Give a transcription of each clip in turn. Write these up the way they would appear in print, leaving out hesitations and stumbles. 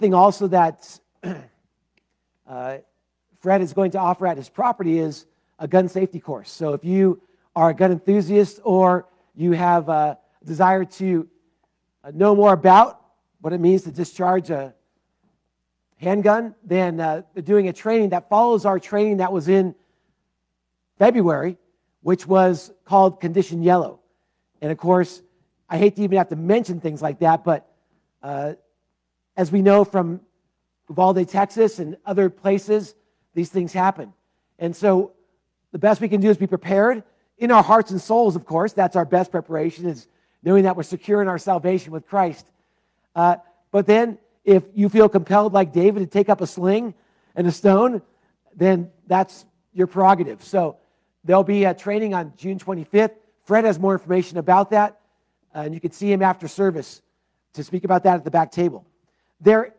thing also that Fred is going to offer at his property is a gun safety course. So if you are a gun enthusiast or you have a desire to know more about what it means to discharge a handgun, then they're doing a training that follows our training that was in February, which was called Condition Yellow. And of course, I hate to even have to mention things like that, but as we know from Uvalde, Texas and other places, these things happen. And so the best we can do is be prepared in our hearts and souls, of course. That's our best preparation, is knowing that we're secure in our salvation with Christ. But then if you feel compelled like David to take up a sling and a stone, then that's your prerogative. So there'll be a training on June 25th. Fred has more information about that, and you can see him after service to speak about that at the back table. There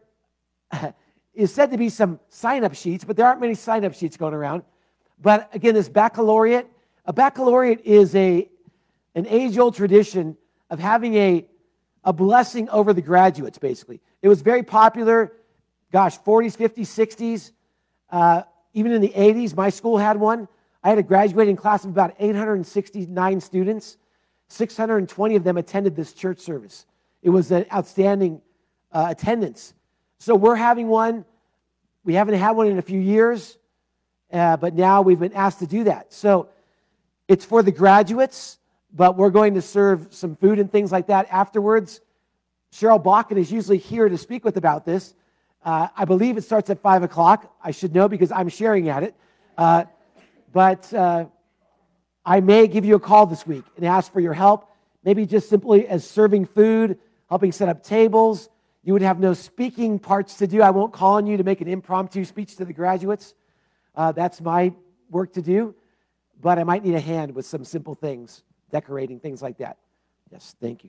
is said to be some sign-up sheets, but there aren't many sign-up sheets going around. But again, this baccalaureate, a baccalaureate is an age-old tradition of having a blessing over the graduates, basically. It was very popular, 40s, 50s, 60s, even in the 80s. My school had one. I had a graduating class of about 869 students. 620 of them attended this church service. It was an outstanding attendance. So we're having one. We haven't had one in a few years, but now we've been asked to do that. So it's for the graduates, but we're going to serve some food and things like that afterwards. Cheryl Bakken is usually here to speak with about this. I believe it starts at 5 o'clock. I should know because I'm sharing at it. But I may give you a call this week and ask for your help, maybe just simply as serving food, helping set up tables. You would have no speaking parts to do. I won't call on you to make an impromptu speech to the graduates. That's my work to do. But I might need a hand with some simple things, decorating, things like that. Yes, thank you.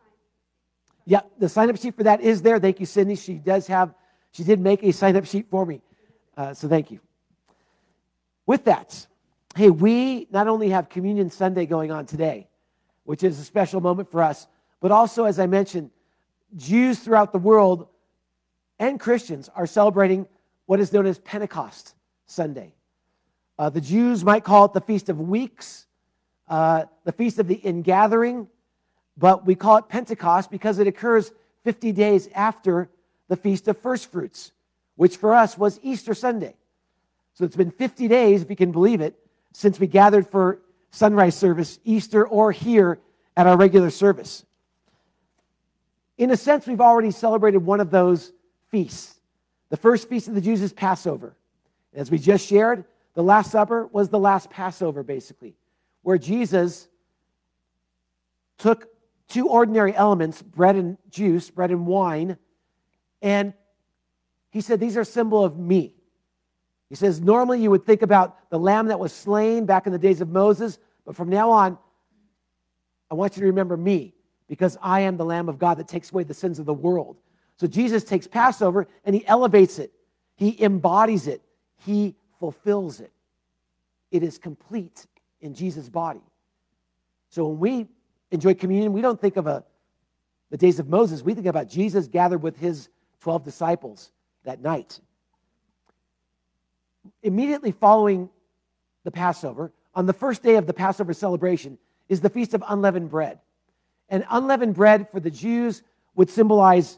Yeah, the sign-up sheet for that is there. Thank you, Sydney. She did make a sign-up sheet for me. So thank you. With that, hey, we not only have Communion Sunday going on today, which is a special moment for us, but also, as I mentioned, Jews throughout the world and Christians are celebrating what is known as Pentecost Sunday. The Jews might call it the Feast of Weeks, the Feast of the Ingathering, but we call it Pentecost because it occurs 50 days after the Feast of First Fruits, which for us was Easter Sunday. So it's been 50 days, if you can believe it, since we gathered for sunrise service, Easter, or here at our regular service. In a sense, we've already celebrated one of those feasts. The first feast of the Jews is Passover. As we just shared, the Last Supper was the last Passover, basically, where Jesus took two ordinary elements, bread and juice, bread and wine, and he said, these are a symbol of me. He says, normally you would think about the lamb that was slain back in the days of Moses, but from now on, I want you to remember me, because I am the Lamb of God that takes away the sins of the world. So Jesus takes Passover and he elevates it. He embodies it. He fulfills it. It is complete in Jesus' body. So when we enjoy communion, we don't think of the days of Moses. We think about Jesus gathered with his 12 disciples that night. Immediately following the Passover, on the first day of the Passover celebration, is the Feast of Unleavened Bread. And unleavened bread for the Jews would symbolize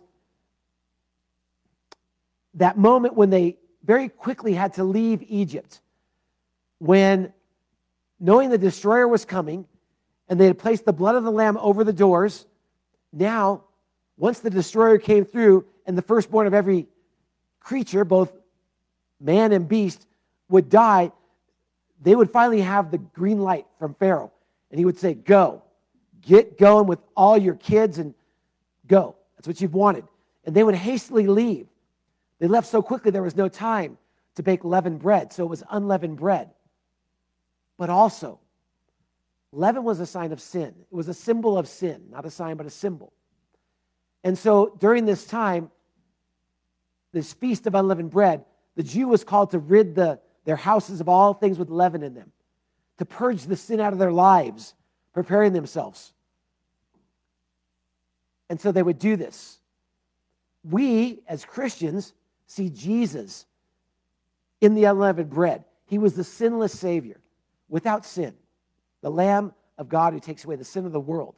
that moment when they very quickly had to leave Egypt, when knowing the destroyer was coming and they had placed the blood of the lamb over the doors, now, once the destroyer came through and the firstborn of every creature, both man and beast, would die, they would finally have the green light from Pharaoh. And he would say, go. Get going with all your kids and go. That's what you've wanted. And they would hastily leave. They left so quickly there was no time to bake leavened bread. So it was unleavened bread. But also, leaven was a sign of sin. It was a symbol of sin. Not a sign, but a symbol. And so during this time, this feast of unleavened bread, the Jew was called to rid their houses of all things with leaven in them, to purge the sin out of their lives, preparing themselves. And so they would do this. we, as Christians, see Jesus in the unleavened bread. He was the sinless Savior, without sin, the Lamb of God who takes away the sin of the world.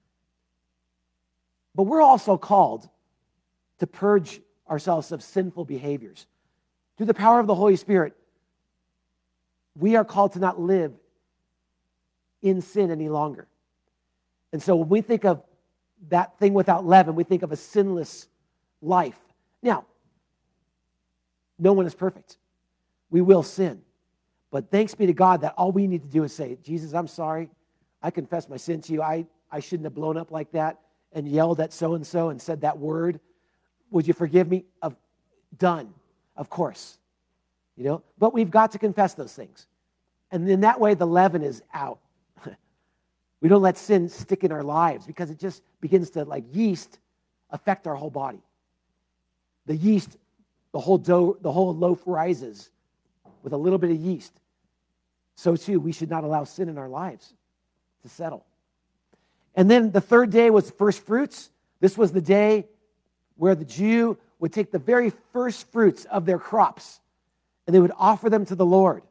But we're also called to purge ourselves of sinful behaviors. Through the power of the Holy Spirit, we are called to not live in sin any longer. And so when we think of that thing without leaven, we think of a sinless life. Now, no one is perfect. We will sin. But thanks be to God that all we need to do is say, Jesus, I'm sorry. I confess my sin to you. I shouldn't have blown up like that and yelled at so-and-so and said that word. Would you forgive me? Done, of course. But we've got to confess those things. And in that way, the leaven is out. We don't let sin stick in our lives because it just begins to, like yeast, affect our whole body. The yeast, the whole dough, the whole loaf rises with a little bit of yeast. So too, we should not allow sin in our lives to settle. And then the third day was first fruits. This was the day where the Jew would take the very first fruits of their crops and they would offer them to the Lord.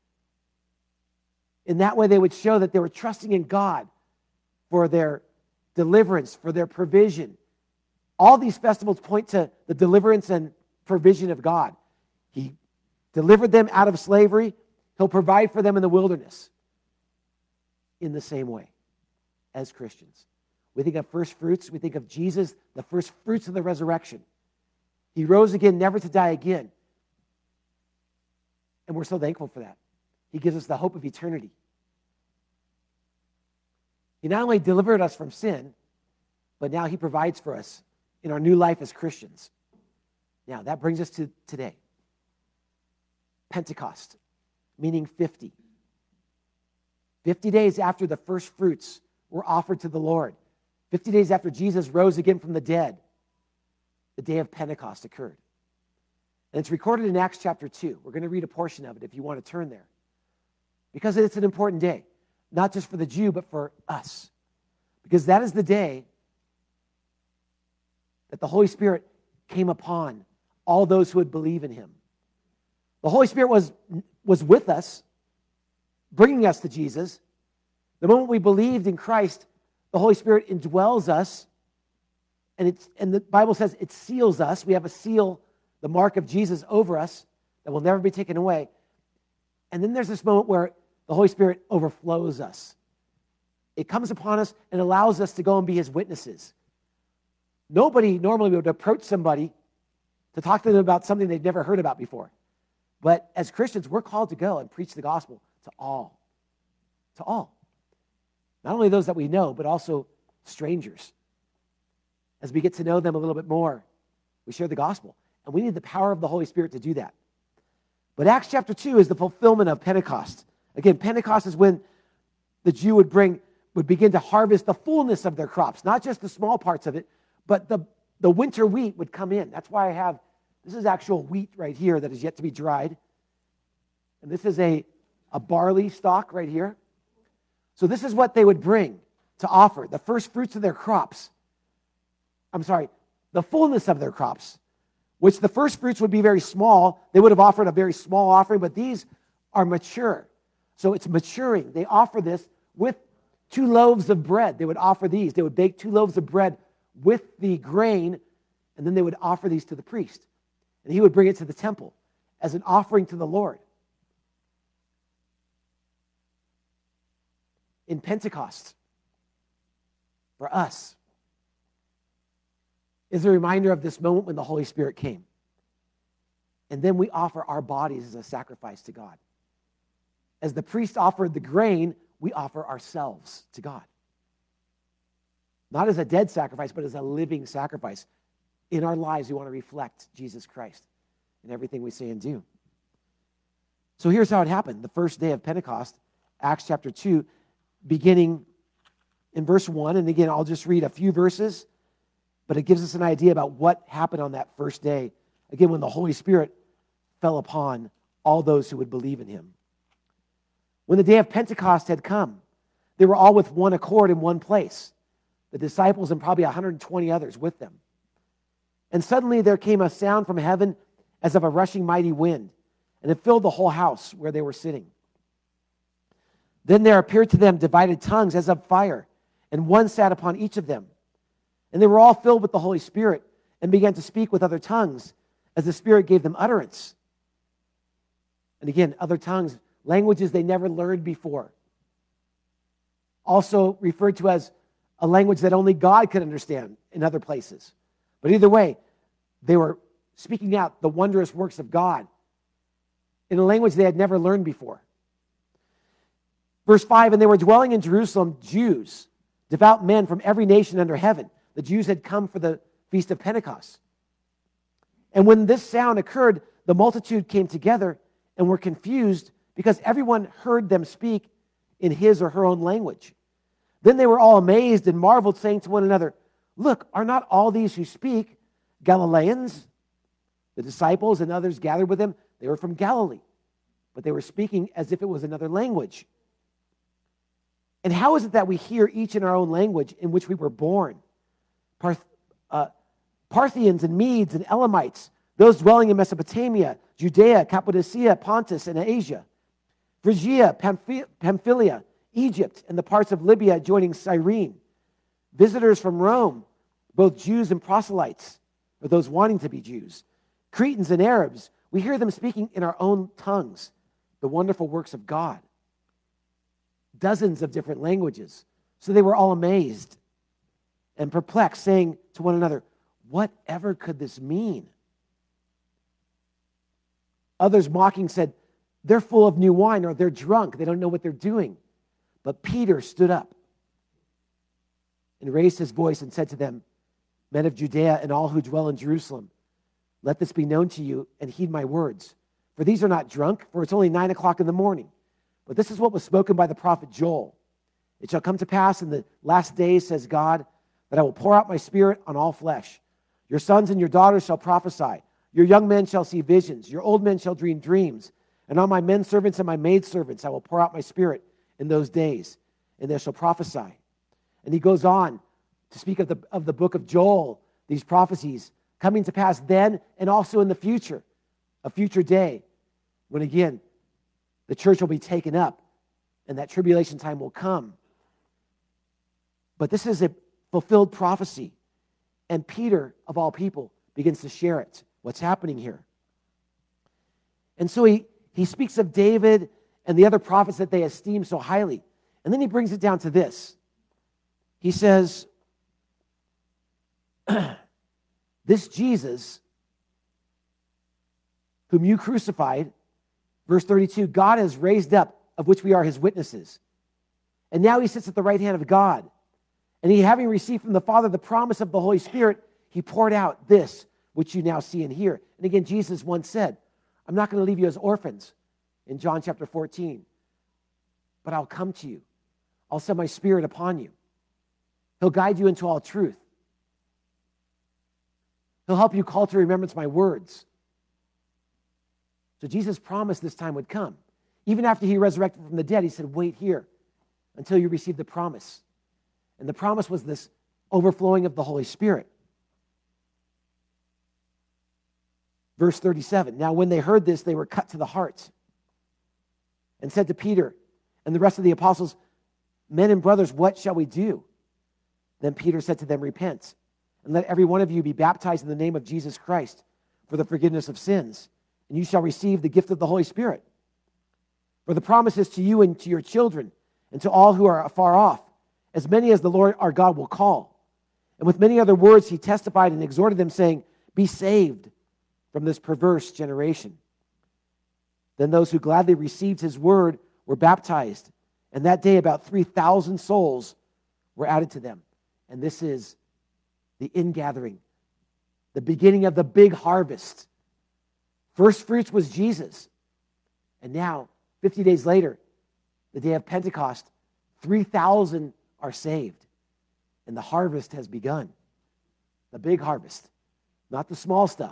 In that way, they would show that they were trusting in God for their deliverance, for their provision. All these festivals point to the deliverance and provision of God. He delivered them out of slavery. He'll provide for them in the wilderness. In the same way as Christians. We think of first fruits. We think of Jesus, the first fruits of the resurrection. He rose again, never to die again. And we're so thankful for that. He gives us the hope of eternity. He not only delivered us from sin, but now he provides for us in our new life as Christians. Now, that brings us to today. Pentecost, meaning 50. 50 days after the first fruits were offered to the Lord. 50 days after Jesus rose again from the dead, the day of Pentecost occurred. And it's recorded in Acts chapter 2. We're going to read a portion of it if you want to turn there. Because it's an important day, not just for the Jew, but for us. Because that is the day that the Holy Spirit came upon all those who would believe in him. The Holy Spirit was with us, bringing us to Jesus. The moment we believed in Christ, the Holy Spirit indwells us, and the Bible says it seals us. We have a seal, the mark of Jesus over us, that will never be taken away. And then there's this moment where the Holy Spirit overflows us. It comes upon us and allows us to go and be his witnesses. Nobody normally would approach somebody to talk to them about something they've never heard about before. But as Christians, we're called to go and preach the gospel to all. To all. Not only those that we know, but also strangers. As we get to know them a little bit more, we share the gospel. And we need the power of the Holy Spirit to do that. But Acts chapter 2 is the fulfillment of Pentecost. Again, Pentecost is when the Jew would begin to harvest the fullness of their crops, not just the small parts of it, but the winter wheat would come in. That's why this is actual wheat right here that is yet to be dried. And this is a barley stalk right here. So this is what they would bring to offer, the first fruits of their crops. The fullness of their crops, which the first fruits would be very small. They would have offered a very small offering, but these are mature. So it's maturing. They offer this with 2 loaves of bread. They would offer these. They would bake 2 loaves of bread with the grain, and then they would offer these to the priest. And he would bring it to the temple as an offering to the Lord. In Pentecost, for us, is a reminder of this moment when the Holy Spirit came. And then we offer our bodies as a sacrifice to God. As the priest offered the grain, we offer ourselves to God. Not as a dead sacrifice, but as a living sacrifice. In our lives, we want to reflect Jesus Christ in everything we say and do. So here's how it happened. The first day of Pentecost, Acts chapter 2, beginning in verse 1. And again, I'll just read a few verses, but it gives us an idea about what happened on that first day. Again, when the Holy Spirit fell upon all those who would believe in him. When the day of Pentecost had come, they were all with one accord in one place. The disciples and probably 120 others with them. And suddenly there came a sound from heaven as of a rushing mighty wind, and it filled the whole house where they were sitting. Then there appeared to them divided tongues as of fire, and one sat upon each of them. And they were all filled with the Holy Spirit and began to speak with other tongues as the Spirit gave them utterance. And again, other tongues, languages they never learned before. Also referred to as a language that only God could understand in other places. But either way, they were speaking out the wondrous works of God in a language they had never learned before. Verse 5, and they were dwelling in Jerusalem, Jews, devout men from every nation under heaven. The Jews had come for the Feast of Pentecost. And when this sound occurred, the multitude came together and were confused because everyone heard them speak in his or her own language. Then they were all amazed and marveled, saying to one another, look, are not all these who speak Galileans? The disciples and others gathered with them, they were from Galilee, but they were speaking as if it was another language. And how is it that we hear each in our own language in which we were born? Parthians and Medes and Elamites, those dwelling in Mesopotamia, Judea, Cappadocia, Pontus, and Asia, Phrygia, Pamphylia, Egypt, and the parts of Libya adjoining Cyrene, visitors from Rome, both Jews and proselytes, or those wanting to be Jews, Cretans and Arabs, we hear them speaking in our own tongues the wonderful works of God. Dozens of different languages. So they were all amazed and perplexed, saying to one another, whatever could this mean? Others mocking said, they're full of new wine, or they're drunk. They don't know what they're doing. But Peter stood up and raised his voice and said to them, men of Judea and all who dwell in Jerusalem, let this be known to you and heed my words. For these are not drunk, for it's only 9 o'clock in the morning. But this is what was spoken by the prophet Joel. It shall come to pass in the last days, says God, that I will pour out my spirit on all flesh. Your sons and your daughters shall prophesy. Your young men shall see visions. Your old men shall dream dreams. And on my men servants and my maid servants I will pour out my spirit in those days, and they shall prophesy. And he goes on to speak of the book of Joel, these prophecies coming to pass then and also in the future, a future day when again the church will be taken up and that tribulation time will come. But this is a fulfilled prophecy, and Peter, of all people, begins to share it, what's happening here. And so he speaks of David and the other prophets that they esteem so highly. And then he brings it down to this. He says, this Jesus, whom you crucified, verse 32, God has raised up, of which we are his witnesses. And now he sits at the right hand of God. And he, having received from the Father the promise of the Holy Spirit, he poured out this, which you now see and hear. And again, Jesus once said, I'm not going to leave you as orphans in John chapter 14, but I'll come to you. I'll send my spirit upon you. He'll guide you into all truth. He'll help you call to remembrance my words. So Jesus promised this time would come. Even after he resurrected from the dead, he said, wait here until you receive the promise. And the promise was this overflowing of the Holy Spirit. Verse 37, now when they heard this, they were cut to the heart and said to Peter and the rest of the apostles, men and brothers, what shall we do? Then Peter said to them, repent, and let every one of you be baptized in the name of Jesus Christ for the forgiveness of sins, and you shall receive the gift of the Holy Spirit. For the promise is to you and to your children, and to all who are afar off, as many as the Lord our God will call. And with many other words he testified and exhorted them, saying, be saved from this perverse generation. Then those who gladly received his word were baptized, and that day about 3,000 souls were added to them. And this is the ingathering, the beginning of the big harvest. First fruits was Jesus. And now, 50 days later, the day of Pentecost, 3,000 are saved. And the harvest has begun. The big harvest, not the small stuff.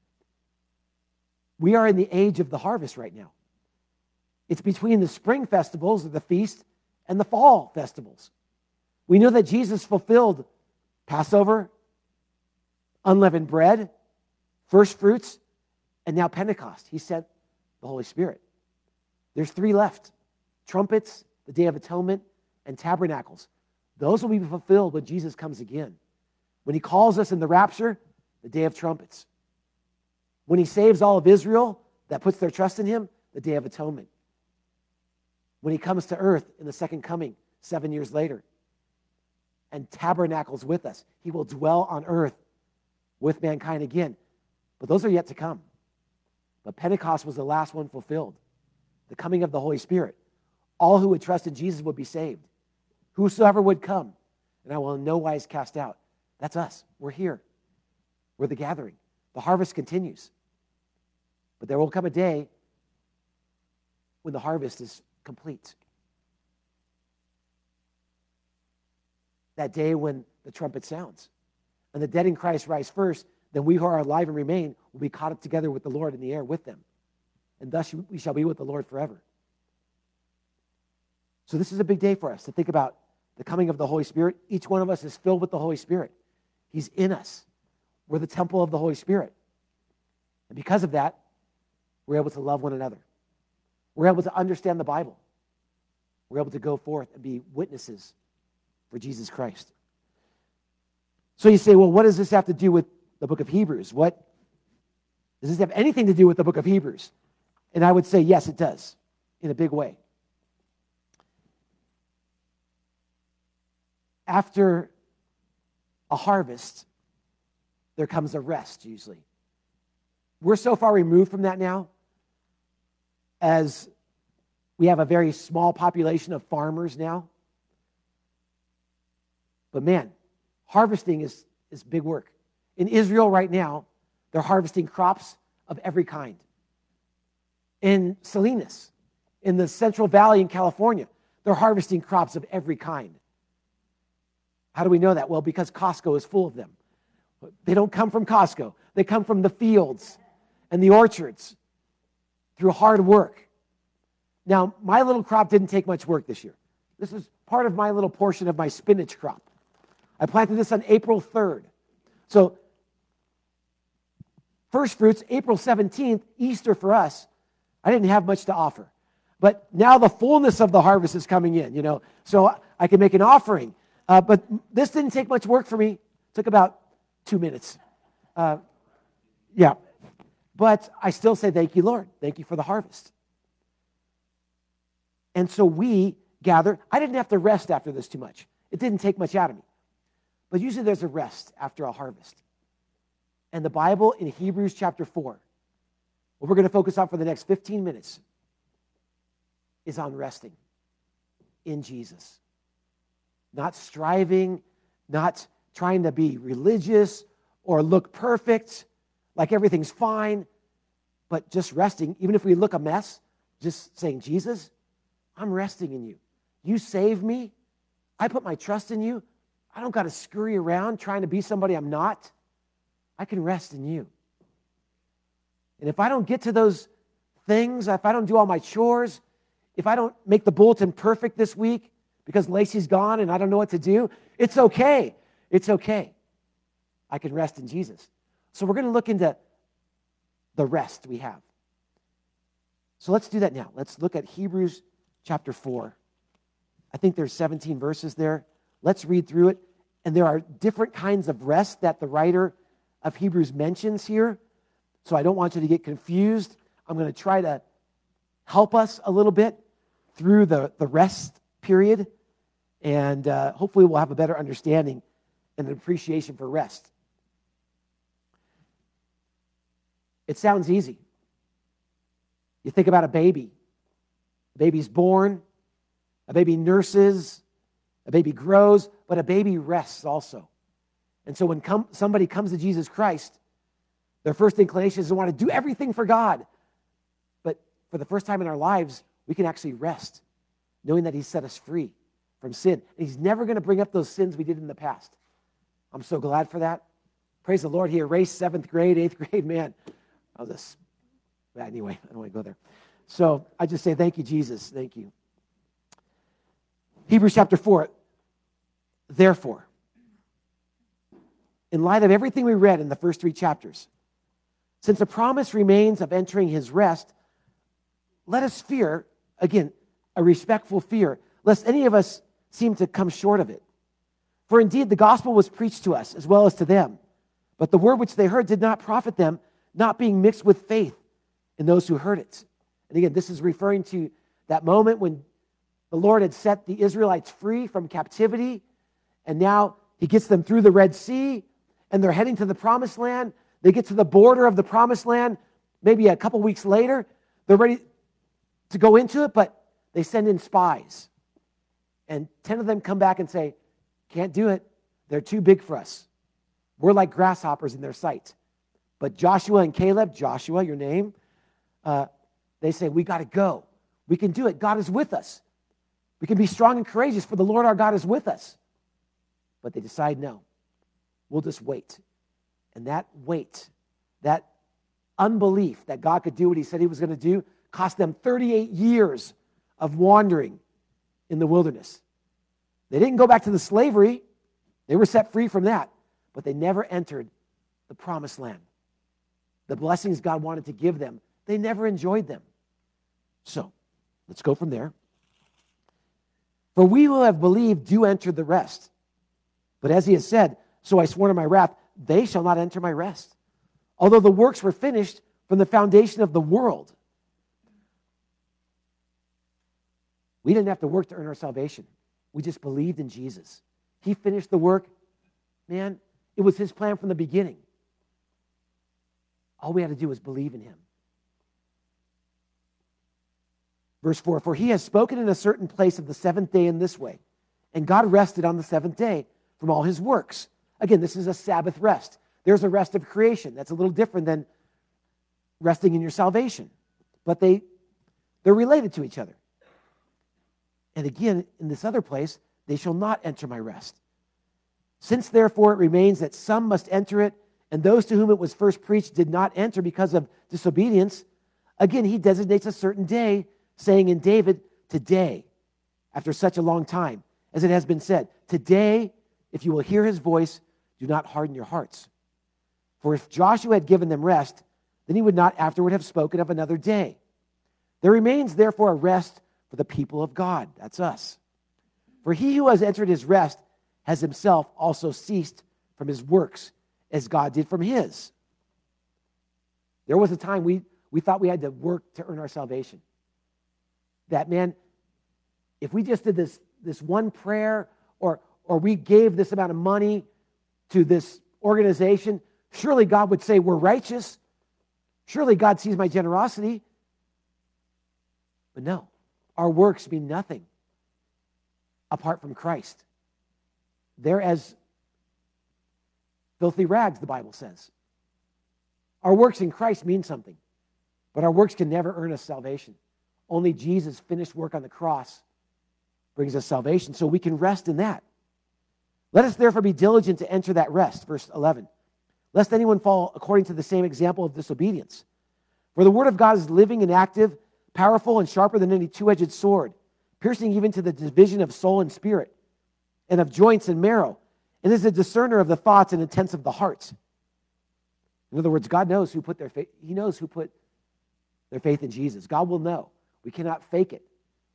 We are in the age of the harvest right now. It's between the spring festivals, or the feast, and the fall festivals. We know that Jesus fulfilled Passover, unleavened bread, first fruits, and now Pentecost. He sent the Holy Spirit. There's 3 left. Trumpets, the Day of Atonement, and tabernacles. Those will be fulfilled when Jesus comes again. When he calls us in the rapture, the Day of Trumpets. When he saves all of Israel that puts their trust in him, the Day of Atonement. When he comes to earth in the second coming, 7 years later, and tabernacles with us. He will dwell on earth with mankind again. But those are yet to come. But Pentecost was the last one fulfilled. The coming of the Holy Spirit. All who would trust in Jesus would be saved. Whosoever would come, and I will in no wise cast out. That's us. We're here. We're the gathering. The harvest continues. But there will come a day when the harvest is complete. That day when the trumpet sounds. And the dead in Christ rise first, then we who are alive and remain will be caught up together with the Lord in the air with them. And thus we shall be with the Lord forever. So this is a big day for us to think about the coming of the Holy Spirit. Each one of us is filled with the Holy Spirit. He's in us. We're the temple of the Holy Spirit. And because of that, we're able to love one another. We're able to understand the Bible. We're able to go forth and be witnesses for Jesus Christ. So you say, well, what does this have to do with the book of Hebrews? What does this have anything to do with the book of Hebrews? And I would say, yes, it does, in a big way. After a harvest, there comes a rest, usually. We're so far removed from that now, as we have a very small population of farmers now. But man, harvesting is big work. In Israel right now, they're harvesting crops of every kind. In Salinas, in the Central Valley in California, they're harvesting crops of every kind. How do we know that? Well, because Costco is full of them. They don't come from Costco. They come from the fields and the orchards through hard work. Now, my little crop didn't take much work this year. This is part of my little portion of my spinach crop. I planted this on April 3rd. So, first fruits, April 17th, Easter for us. I didn't have much to offer. But now the fullness of the harvest is coming in, so I can make an offering. But this didn't take much work for me. It took about 2 minutes. Yeah. But I still say, thank you, Lord. Thank you for the harvest. And so we gather. I didn't have to rest after this too much. It didn't take much out of me. But usually there's a rest after a harvest. And the Bible in Hebrews chapter 4, what we're going to focus on for the next 15 minutes, is on resting in Jesus. Not striving, not trying to be religious or look perfect, like everything's fine, but just resting. Even if we look a mess, just saying, Jesus, I'm resting in you. You saved me. I put my trust in you. I don't got to scurry around trying to be somebody I'm not. I can rest in you. And if I don't get to those things, if I don't do all my chores, if I don't make the bulletin perfect this week because Lacey's gone and I don't know what to do, it's okay. It's okay. I can rest in Jesus. So we're going to look into the rest we have. So let's do that now. Let's look at Hebrews chapter 4. I think there's 17 verses there. Let's read through it. And there are different kinds of rest that the writer of Hebrews mentions here. So I don't want you to get confused. I'm going to try to help us a little bit through the rest period. And hopefully we'll have a better understanding and an appreciation for rest. It sounds easy. You think about a baby. A baby's born. A baby nurses. A baby grows. But a baby rests also. And so when somebody comes to Jesus Christ, their first inclination is to want to do everything for God. But for the first time in our lives, we can actually rest, knowing that He set us free from sin. And He's never going to bring up those sins we did in the past. I'm so glad for that. Praise the Lord. He erased 7th grade, 8th grade. Man, anyway, I don't want to go there. So I just say thank you, Jesus. Thank you. Hebrews chapter 4. Therefore, in light of everything we read in the first 3 chapters, since a promise remains of entering his rest, let us fear, again, a respectful fear, lest any of us seem to come short of it. For indeed, the gospel was preached to us as well as to them, but the word which they heard did not profit them, not being mixed with faith in those who heard it. And again, this is referring to that moment when the Lord had set the Israelites free from captivity, and now he gets them through the Red Sea, and they're heading to the Promised Land. They get to the border of the Promised Land, maybe a couple weeks later. They're ready to go into it, but they send in spies. And 10 of them come back and say, can't do it. They're too big for us. We're like grasshoppers in their sight. But Joshua and Caleb, Joshua, your name, they say, we got to go. We can do it. God is with us. We can be strong and courageous, for the Lord our God is with us. But they decide, no, we'll just wait. And that wait, that unbelief that God could do what he said he was going to do, cost them 38 years of wandering in the wilderness. They didn't go back to the slavery. They were set free from that. But they never entered the Promised Land. The blessings God wanted to give them, they never enjoyed them. So, let's go from there. For we who have believed do enter the rest. But as he has said, so I swore in my wrath, they shall not enter my rest, although the works were finished from the foundation of the world. We didn't have to work to earn our salvation. We just believed in Jesus. He finished the work. Man, it was his plan from the beginning. All we had to do was believe in him. Verse 4, for he has spoken in a certain place of the 7th day in this way, and God rested on the 7th day from all his works. Again, this is a Sabbath rest. There's a rest of creation. That's a little different than resting in your salvation. But they're related to each other. And again, in this other place, they shall not enter my rest. Since therefore it remains that some must enter it, and those to whom it was first preached did not enter because of disobedience, again he designates a certain day, saying in David, today, after such a long time, as it has been said, today, if you will hear his voice, do not harden your hearts. For if Joshua had given them rest, then he would not afterward have spoken of another day. There remains therefore a rest for the people of God. That's us. For he who has entered his rest has himself also ceased from his works, as God did from his. There was a time we thought we had to work to earn our salvation. That, man, if we just did this one prayer, or we gave this amount of money to this organization, surely God would say we're righteous. Surely God sees my generosity. But no, our works mean nothing apart from Christ. They're as filthy rags, the Bible says. Our works in Christ mean something, but our works can never earn us salvation. Only Jesus' finished work on the cross brings us salvation, so we can rest in that. Let us therefore be diligent to enter that rest, verse 11, lest anyone fall according to the same example of disobedience. For the word of God is living and active, powerful and sharper than any two-edged sword, piercing even to the division of soul and spirit, and of joints and marrow, and is a discerner of the thoughts and intents of the heart. In other words, God knows who put their faith. He knows who put their faith in Jesus. God will know. We cannot fake it.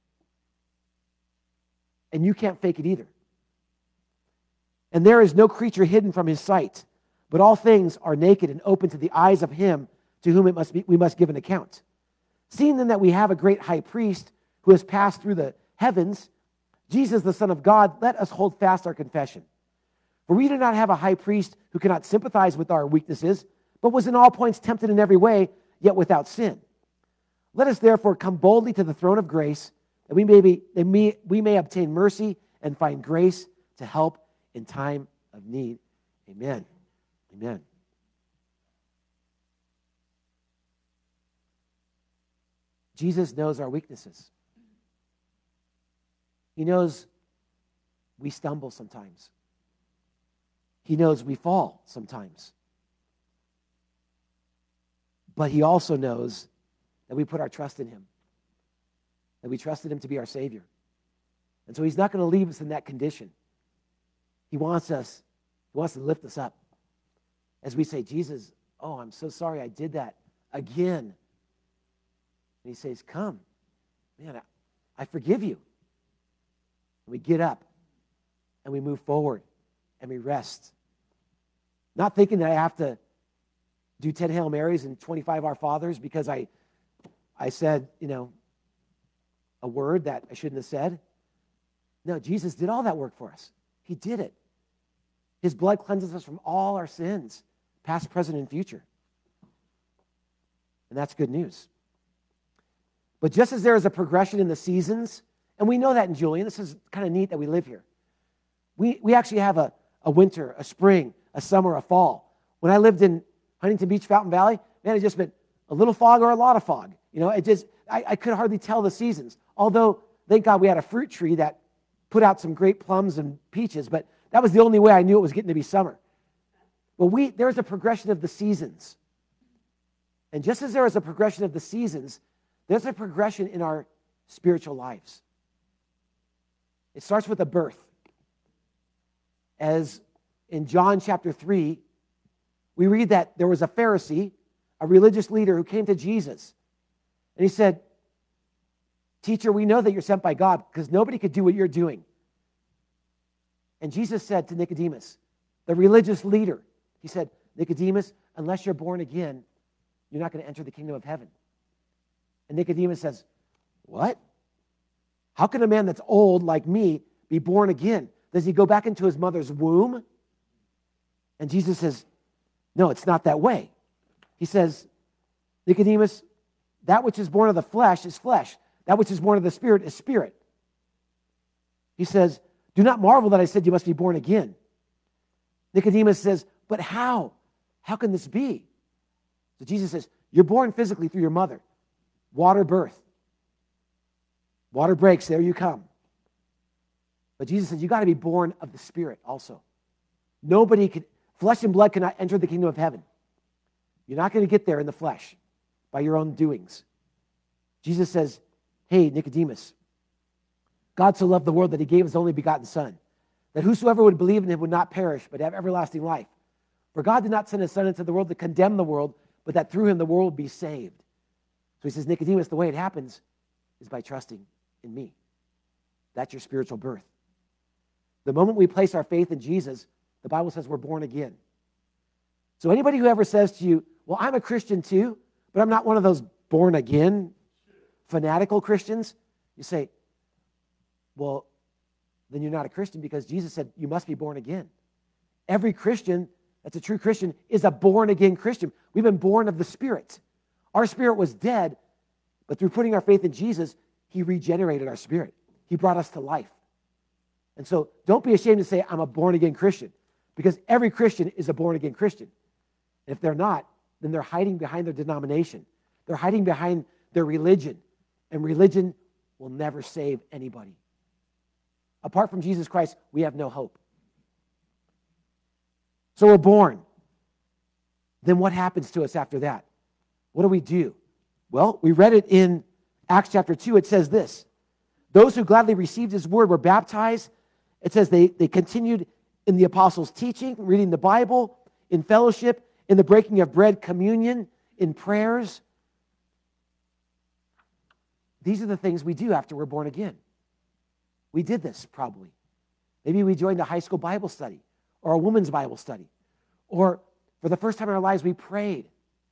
And you can't fake it either. And there is no creature hidden from his sight, but all things are naked and open to the eyes of him to whom we must give an account. Seeing then that we have a great high priest who has passed through the heavens, Jesus the Son of God, let us hold fast our confession. For we do not have a high priest who cannot sympathize with our weaknesses, but was in all points tempted in every way, yet without sin. Let us therefore come boldly to the throne of grace, that we may obtain mercy and find grace to help in time of need. Amen. Amen. Jesus knows our weaknesses. He knows we stumble sometimes. He knows we fall sometimes. But he also knows that we put our trust in him, that we trusted him to be our Savior. And so he's not going to leave us in that condition. He wants to lift us up. as we say, Jesus, oh, I'm so sorry I did that again. And he says, come, man, I forgive you. And we get up and we move forward and we rest. Not thinking that I have to do 10 Hail Marys and 25 Our Fathers because I said, a word that I shouldn't have said. No, Jesus did all that work for us. He did it. His blood cleanses us from all our sins, past, present, and future. And that's good news. But just as there is a progression in the seasons, and we know that in Julian, this is kind of neat that we live here. We actually have a winter, a spring, a summer, a fall. When I lived in Huntington Beach, Fountain Valley, man, it just meant a little fog or a lot of fog. I could hardly tell the seasons. Although, thank God we had a fruit tree that put out some great plums and peaches, but that was the only way I knew it was getting to be summer. Well, there's a progression of the seasons. And just as there is a progression of the seasons, there's a progression in our spiritual lives. It starts with a birth. As in John chapter 3, we read that there was a Pharisee, a religious leader, who came to Jesus. And he said, Teacher, we know that you're sent by God because nobody could do what you're doing. And Jesus said to Nicodemus, the religious leader, he said, Nicodemus, unless you're born again, you're not going to enter the kingdom of heaven. And Nicodemus says, what? How can a man that's old like me be born again? Does he go back into his mother's womb? And Jesus says, no, it's not that way. He says, Nicodemus, that which is born of the flesh is flesh. That which is born of the Spirit is spirit. He says, do not marvel that I said you must be born again. Nicodemus says, but how? How can this be? So Jesus says, you're born physically through your mother. Water birth. Water breaks, there you come. But Jesus says, you got to be born of the Spirit also. Flesh and blood cannot enter the kingdom of heaven. You're not going to get there in the flesh by your own doings. Jesus says, hey, Nicodemus, God so loved the world that he gave his only begotten Son, that whosoever would believe in him would not perish, but have everlasting life. For God did not send his Son into the world to condemn the world, but that through him the world would be saved. So he says, Nicodemus, the way it happens is by trusting in me. That's your spiritual birth. The moment we place our faith in Jesus, the Bible says we're born again. So anybody who ever says to you, well, I'm a Christian too, but I'm not one of those born again, fanatical Christians, you say, well, then you're not a Christian because Jesus said you must be born again. Every Christian that's a true Christian is a born again Christian. We've been born of the Spirit. Our spirit was dead, but through putting our faith in Jesus, he regenerated our spirit. He brought us to life. And so don't be ashamed to say, I'm a born again Christian, because every Christian is a born again Christian. And if they're not, then they're hiding behind their denomination. They're hiding behind their religion. And religion will never save anybody. Apart from Jesus Christ, we have no hope. So we're born. Then what happens to us after that? What do we do? Well, we read it in Acts chapter 2. It says this. Those who gladly received his word were baptized. It says they continued in the apostles' teaching, reading the Bible, in fellowship, in the breaking of bread, communion, in prayers. These are the things we do after we're born again. We did this probably. Maybe we joined a high school Bible study or a women's Bible study. Or for the first time in our lives, we prayed.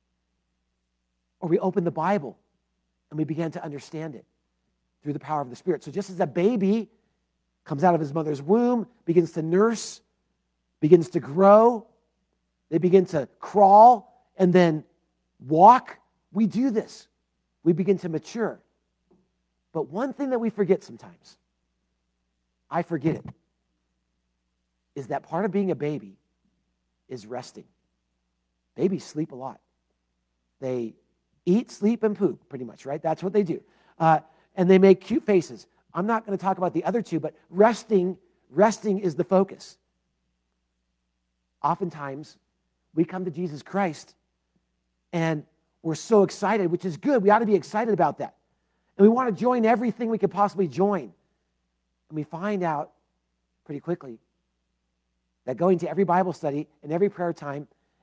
Or we opened the Bible and we began to understand it through the power of the Spirit. So just as a baby comes out of his mother's womb, begins to nurse, begins to grow, they begin to crawl and then walk, we do this. We begin to mature. But one thing that we forget sometimes, I forget it, is that part of being a baby is resting. Babies sleep a lot. They eat, sleep, and poop, pretty much, right? That's what they do. And they make cute faces. I'm not going to talk about the other two, but resting is the focus. Oftentimes, we come to Jesus Christ, and we're so excited, which is good. We ought to be excited about that. And we want to join everything we could possibly join. And we find out pretty quickly that going to every Bible study and every prayer time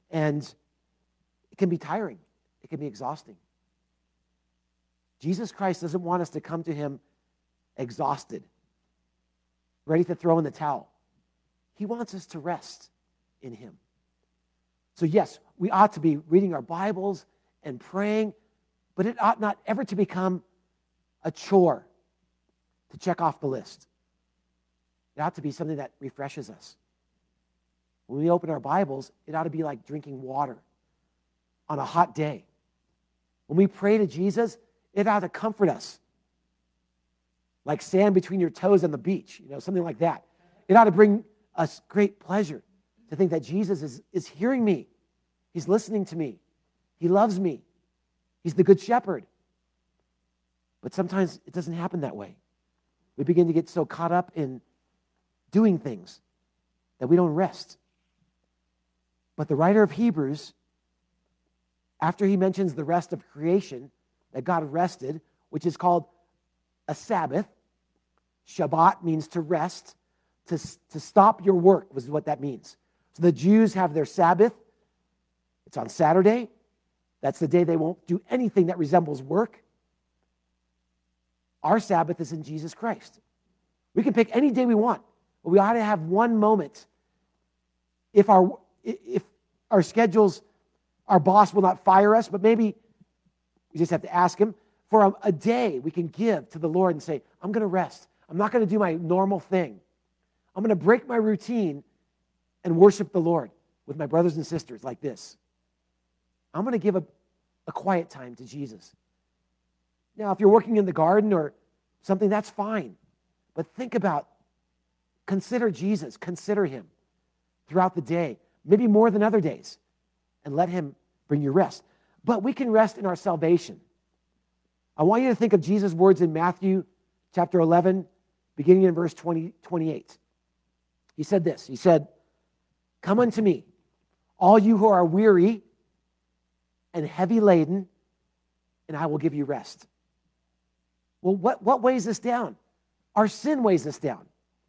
and it can be tiring. It can be exhausting. Jesus Christ doesn't want us to come to him exhausted, ready to throw in the towel. He wants us to rest in him. So yes, we ought to be reading our Bibles and praying, but it ought not ever to become a chore to check off the list. It ought to be something that refreshes us. When we open our Bibles, it ought to be like drinking water on a hot day. When we pray to Jesus, it ought to comfort us. Like sand between your toes on the beach, something like that. It ought to bring us great pleasure to think that Jesus is hearing me. He's listening to me. He loves me. He's the good shepherd. But sometimes it doesn't happen that way. We begin to get so caught up in doing things that we don't rest. But the writer of Hebrews, after he mentions the rest of creation, that God rested, which is called a Sabbath. Shabbat means to rest, to stop your work was what that means. So the Jews have their Sabbath. It's on Saturday. That's the day they won't do anything that resembles work. Our Sabbath is in Jesus Christ. We can pick any day we want, but we ought to have one moment. If our schedules, our boss will not fire us, but maybe we just have to ask him for a day we can give to the Lord and say, I'm going to rest. I'm not going to do my normal thing. I'm going to break my routine and worship the Lord with my brothers and sisters like this. I'm going to give a quiet time to Jesus. Now, if you're working in the garden or something, that's fine. But consider Jesus, consider him throughout the day, maybe more than other days, and let him bring you rest. But we can rest in our salvation. I want you to think of Jesus' words in Matthew chapter 11, beginning in verse 28. He said this. He said, "Come unto me, all you who are weary and heavy laden, and I will give you rest." Well, what weighs us down? Our sin weighs us down.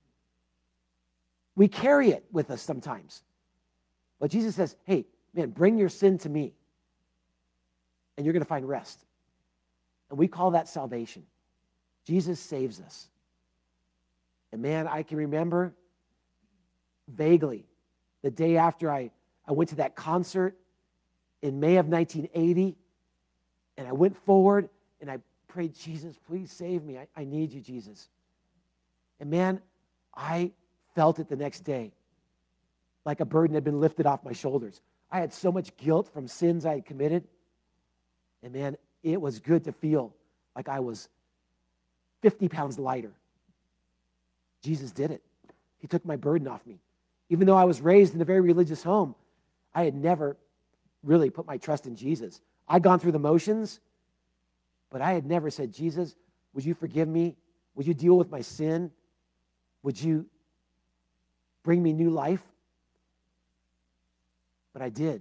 We carry it with us sometimes. But Jesus says, hey, man, bring your sin to me, and you're going to find rest. And we call that salvation. Jesus saves us. And man, I can remember vaguely the day after I went to that concert in May of 1980, and I went forward and I prayed, Jesus, please save me. I need you, Jesus. And man, I felt it the next day like a burden had been lifted off my shoulders. I had so much guilt from sins I had committed. And man, it was good to feel like I was 50 pounds lighter. Jesus did it. He took my burden off me. Even though I was raised in a very religious home, I had never really put my trust in Jesus. I'd gone through the motions, but I had never said, Jesus, would you forgive me? Would you deal with my sin? Would you bring me new life? But I did.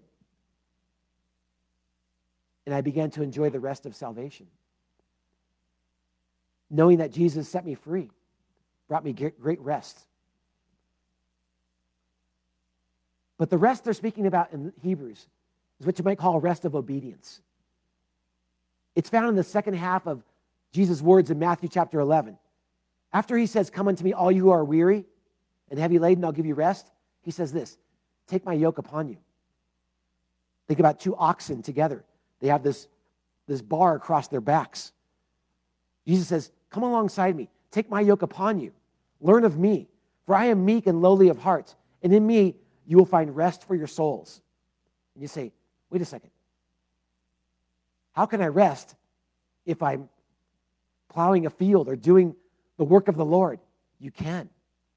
And I began to enjoy the rest of salvation. Knowing that Jesus set me free brought me great rest. But the rest they're speaking about in Hebrews is what you might call a rest of obedience. It's found in the second half of Jesus' words in Matthew chapter 11. After he says, come unto me, all you who are weary and heavy laden, I'll give you rest. He says this, take my yoke upon you. Think about two oxen together. They have this bar across their backs. Jesus says, come alongside me. Take my yoke upon you. Learn of me, for I am meek and lowly of heart, and in me you will find rest for your souls. And you say, wait a second. How can I rest if I'm plowing a field or doing the work of the Lord? You can.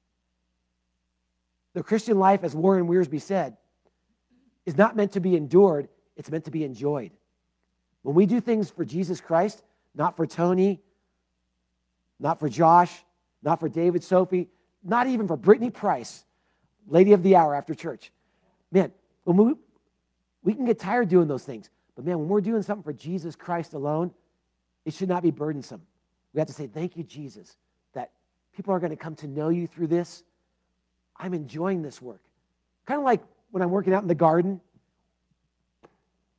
The Christian life, as Warren Wiersbe said, is not meant to be endured, it's meant to be enjoyed. When we do things for Jesus Christ, not for Tony, not for Josh, not for David, Sophie, not even for Brittany Price, lady of the hour after church. Man, when we can get tired doing those things. But man, when we're doing something for Jesus Christ alone, it should not be burdensome. We have to say, thank you, Jesus, that people are going to come to know you through this. I'm enjoying this work. Kind of like when I'm working out in the garden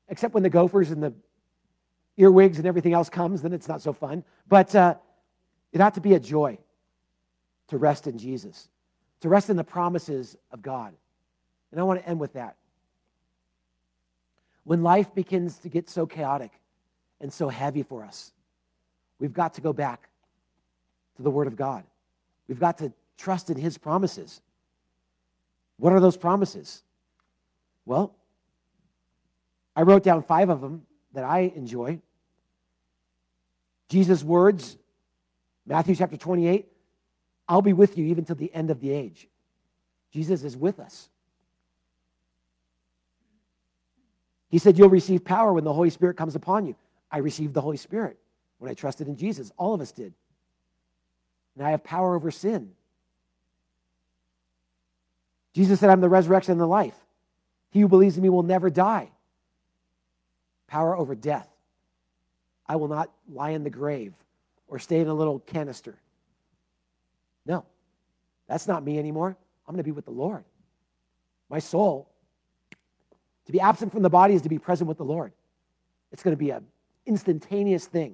except when the gophers and the earwigs and everything else comes, then it's not so fun. But it ought to be a joy to rest in Jesus, to rest in the promises of God. And I want to end with that. When life begins to get so chaotic and so heavy for us, we've got to go back to the Word of God. We've got to trust in His promises. What are those promises? Well, I wrote down 5 of them that I enjoy. Jesus' words, Matthew chapter 28, I'll be with you even till the end of the age. Jesus is with us. He said, you'll receive power when the Holy Spirit comes upon you. I received the Holy Spirit when I trusted in Jesus. All of us did. And I have power over sin. Jesus said, I'm the resurrection and the life. He who believes in me will never die. Power over death. I will not lie in the grave or stay in a little canister. No, that's not me anymore. I'm going to be with the Lord. My soul, to be absent from the body is to be present with the Lord. It's going to be an instantaneous thing.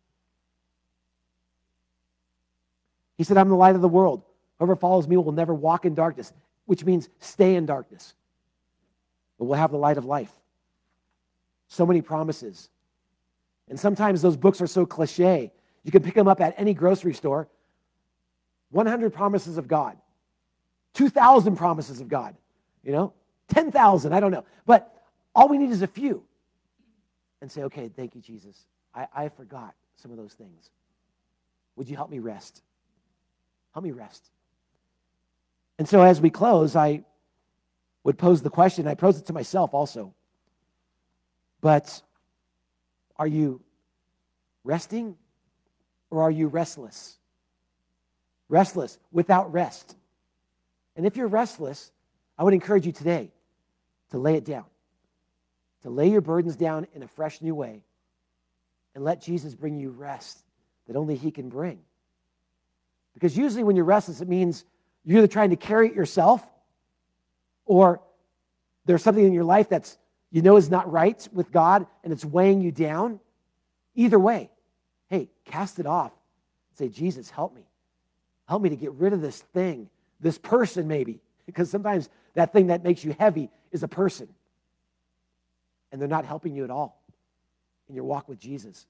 He said, I'm the light of the world. Whoever follows me will never walk in darkness, which means stay in darkness. But we'll have the light of life. So many promises. And sometimes those books are so cliche. You can pick them up at any grocery store. 100 promises of God. 2,000 promises of God. 10,000, I don't know. But all we need is a few. And say, okay, thank you, Jesus. I forgot some of those things. Would you help me rest? Help me rest. And so as we close, I would pose the question. I pose it to myself also. But are you resting or are you restless? Restless without rest. And if you're restless, I would encourage you today to lay it down. To lay your burdens down in a fresh new way and let Jesus bring you rest that only He can bring. Because usually when you're restless, it means you're either trying to carry it yourself or there's something in your life that's is not right with God and it's weighing you down. Either way, hey, cast it off. Say, Jesus, help me. Help me to get rid of this thing, this person maybe. Because sometimes that thing that makes you heavy is a person. And they're not helping you at all in your walk with Jesus.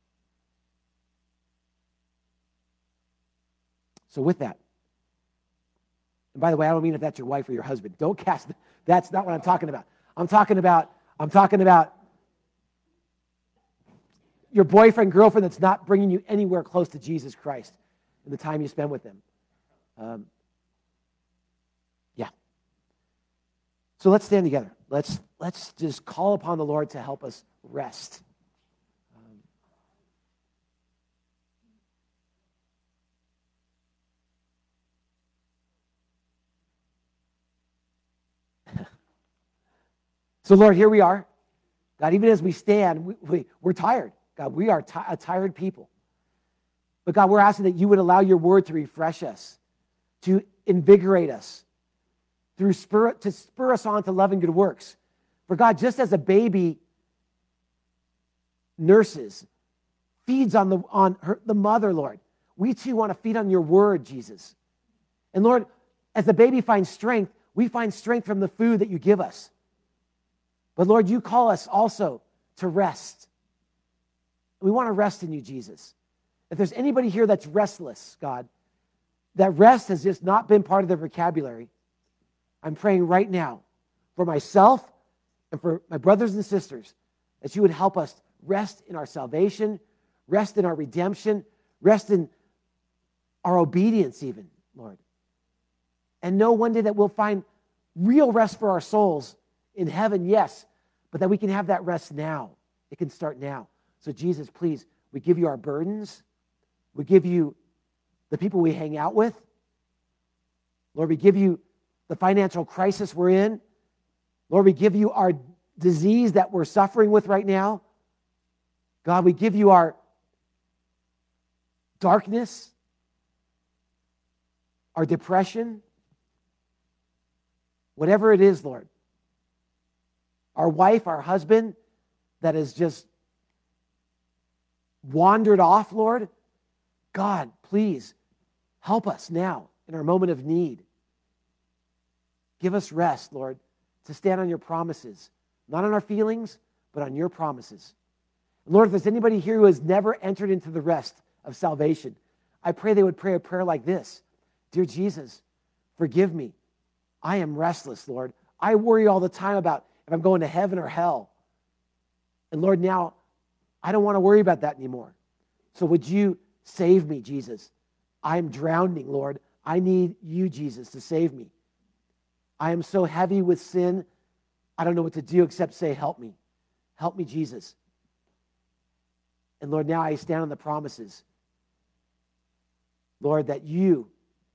So with that, and by the way, I don't mean if that's your wife or your husband. Don't cast, that's not what I'm talking about. I'm talking about your boyfriend, girlfriend that's not bringing you anywhere close to Jesus Christ in the time you spend with them. Yeah. So let's stand together. Let's just call upon the Lord to help us rest. So Lord, here we are. God, even as we stand, we're tired. God, we are a tired people. But God, we're asking that you would allow your word to refresh us, to invigorate us, to spur us on to love and good works. For God, just as a baby nurses, feeds on the mother, Lord, we too want to feed on your word, Jesus. And Lord, as the baby finds strength, we find strength from the food that you give us. But Lord, you call us also to rest. We want to rest in you, Jesus. If there's anybody here that's restless, God, that rest has just not been part of their vocabulary, I'm praying right now for myself and for my brothers and sisters that you would help us rest in our salvation, rest in our redemption, rest in our obedience even, Lord. And know one day that we'll find real rest for our souls in heaven, yes, but that we can have that rest now. It can start now. So Jesus, please, we give you our burdens. We give you the people we hang out with. Lord, we give you the financial crisis we're in. Lord, we give you our disease that we're suffering with right now. God, we give you our darkness, our depression, whatever it is, Lord. Our wife, our husband, that has just wandered off, Lord, God, please help us now in our moment of need. Give us rest, Lord, to stand on your promises, not on our feelings, but on your promises. Lord, if there's anybody here who has never entered into the rest of salvation, I pray they would pray a prayer like this. Dear Jesus, forgive me. I am restless, Lord. I worry all the time about if I'm going to heaven or hell. And Lord, now I don't want to worry about that anymore. So would you save me, Jesus? I am drowning, Lord. I need you, Jesus, to save me. I am so heavy with sin, I don't know what to do except say, help me. Help me, Jesus. And Lord, now I stand on the promises. Lord, that you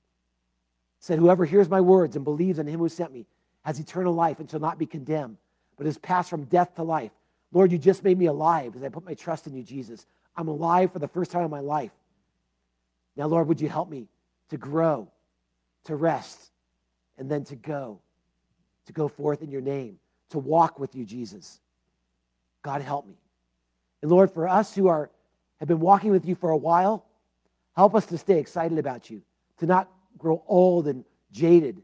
said, whoever hears my words and believes in him who sent me has eternal life and shall not be condemned, but has passed from death to life. Lord, you just made me alive as I put my trust in you, Jesus. I'm alive for the first time in my life. Now, Lord, would you help me to grow, to rest, and then to go forth in your name, to walk with you, Jesus. God, help me. And Lord, for us who have been walking with you for a while, help us to stay excited about you, to not grow old and jaded,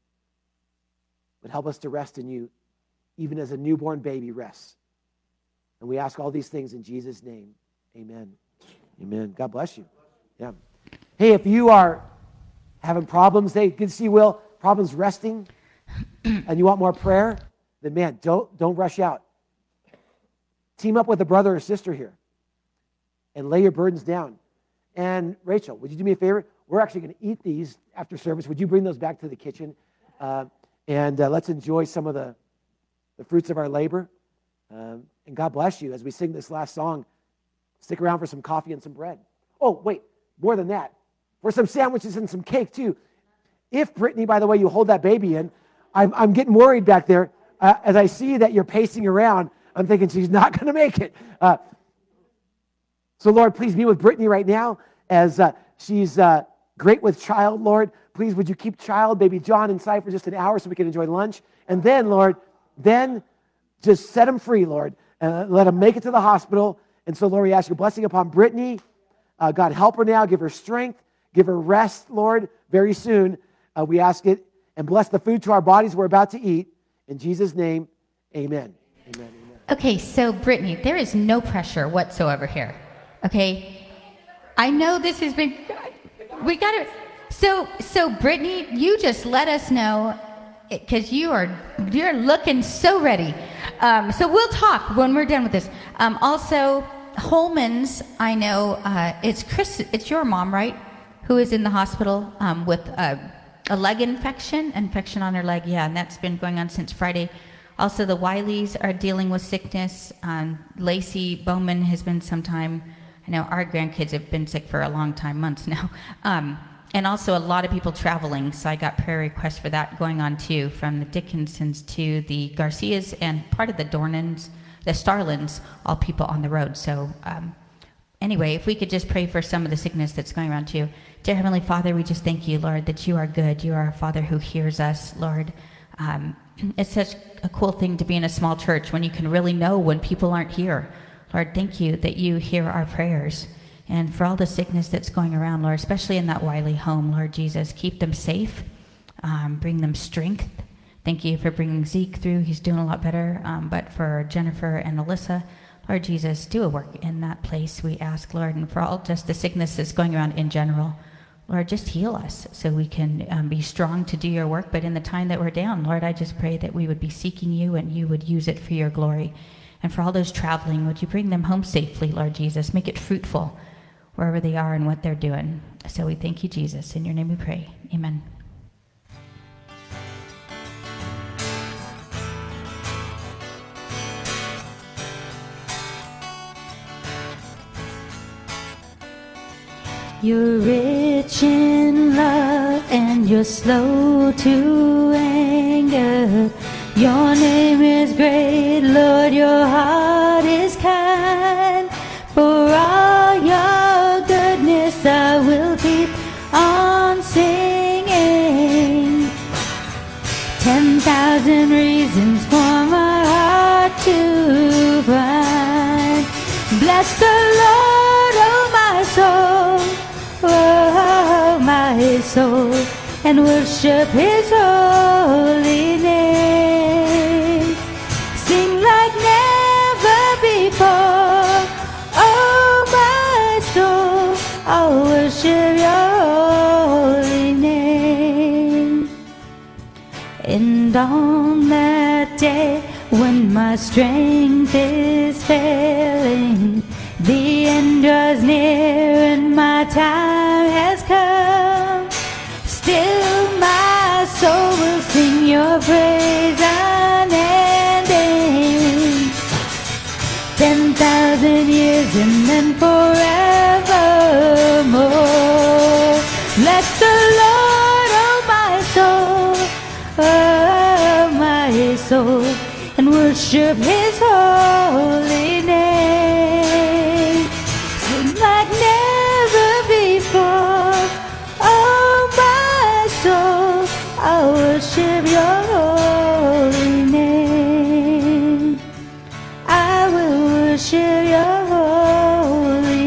but help us to rest in you, even as a newborn baby rests. And we ask all these things in Jesus' name. Amen. Amen. God bless you. Yeah. Hey, if you are having problems, hey, good to see you, Will, problems resting, and you want more prayer, then man, don't rush out. Team up with a brother or sister here and lay your burdens down. And Rachel, would you do me a favor? We're actually going to eat these after service. Would you bring those back to the kitchen? And let's enjoy some of the fruits of our labor. And God bless you as we sing this last song. Stick around for some coffee and some bread. Oh, wait, more than that. For some sandwiches and some cake, too. If, Brittany, by the way, you hold that baby in, I'm getting worried back there. As I see that you're pacing around, I'm thinking she's not going to make it. So, Lord, please be with Brittany right now as she's great with child, Lord. Please, would you keep child, baby John, inside for just an hour so we can enjoy lunch? And then, Lord, just set him free, Lord, and let him make it to the hospital. And so, Lord, we ask your blessing upon Brittany. God, help her now. Give her strength. Give her rest, Lord, very soon. We ask it. And bless the food to our bodies we're about to eat. In Jesus' name, amen. Amen. Amen. Okay, so Brittany, there is no pressure whatsoever here. Okay? I know this has been... We got to... So Brittany, you just let us know, because you're looking so ready. So we'll talk when we're done with this. Also, Holman's, I know, it's your mom, right? Who is in the hospital with a leg infection on her leg. Yeah, and that's been going on since Friday. Also, the Wileys are dealing with sickness. Lacey Bowman has been some time. I know our grandkids have been sick for a long time, months now. And also a lot of people traveling, so I got prayer requests for that going on too, from the Dickinsons to the Garcias and part of the Dornans, the Starlins, all people on the road. So anyway, if we could just pray for some of the sickness that's going around too. Dear Heavenly Father, we just thank you, Lord, that you are good. You are a Father who hears us, Lord. It's such a cool thing to be in a small church when you can really know when people aren't here. Lord, thank you that you hear our prayers. And for all the sickness that's going around, Lord, especially in that Wiley home, Lord Jesus, keep them safe, bring them strength. Thank you for bringing Zeke through. He's doing a lot better. But for Jennifer and Alyssa, Lord Jesus, do a work in that place, we ask, Lord. And for all just the sickness that's going around in general, Lord, just heal us so we can be strong to do your work. But in the time that we're down, Lord, I just pray that we would be seeking you and you would use it for your glory. And for all those traveling, would you bring them home safely, Lord Jesus? Make it fruitful wherever they are and what they're doing. So we thank you, Jesus. In your name we pray. Amen. You're rich in love and you're slow to anger. Your name is great, Lord, your heart is kind. For all your goodness I will keep on singing. 10,000 reasons for my heart to find. Bless the Lord, oh my soul, and worship His holy name. Sing like never before, oh my soul, I'll worship Your holy name. And on that day when my strength is failing, the end draws near and my time has come, still my soul will sing Your praise unending. 10,000 years and then forevermore. Bless the Lord, oh my soul, and worship His holy name. Sing like never before, oh my soul, I'll worship Your holy name. I will worship Your holy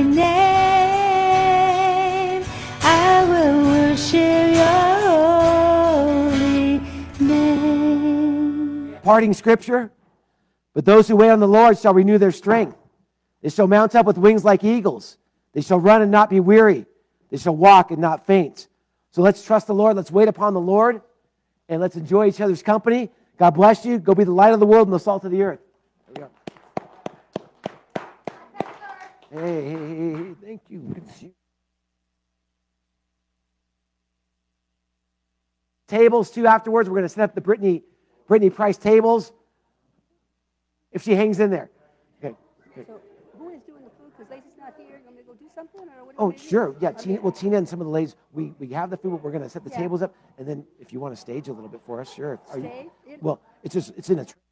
name. I will worship Your holy name. Parting scripture. But those who wait on the Lord shall renew their strength. They shall mount up with wings like eagles. They shall run and not be weary. They shall walk and not faint. So let's trust the Lord. Let's wait upon the Lord. And let's enjoy each other's company. God bless you. Go be the light of the world and the salt of the earth. There we go. Hey, thank you. Good to see you. Tables, too, afterwards. We're going to set up the Brittany Price tables. If she hangs in there. Okay. So who is doing the food? Because Lacey's not here. You want me to go do something? Or what Oh, sure. Yeah, Tina and some of the ladies, we have the food, but we're going to set the tables up. And then if you want to stage a little bit for us, sure. Stage? Well, it's in a...